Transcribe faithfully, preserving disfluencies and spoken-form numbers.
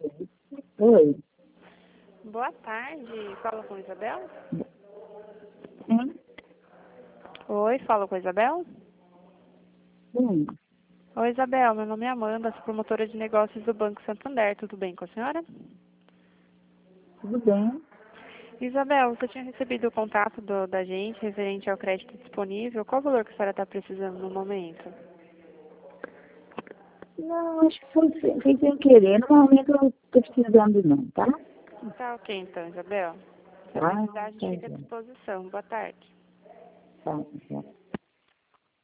Oi. Boa tarde, fala com a Isabel? Sim. Oi, fala com a Isabel? Sim. Oi, Isabel, meu nome é Amanda, sou promotora de negócios do Banco Santander, tudo bem com a senhora? Tudo bem? Isabel, você tinha recebido o contato do, da gente referente ao crédito disponível, qual o valor que a senhora está precisando no momento? Não, acho que foi sem, foi sem querer. No momento eu não estou precisando não, tá? Tá ok então, Isabel. Se Tá? precisar, a gente Tá, fica à disposição. Boa tarde. tá, tá.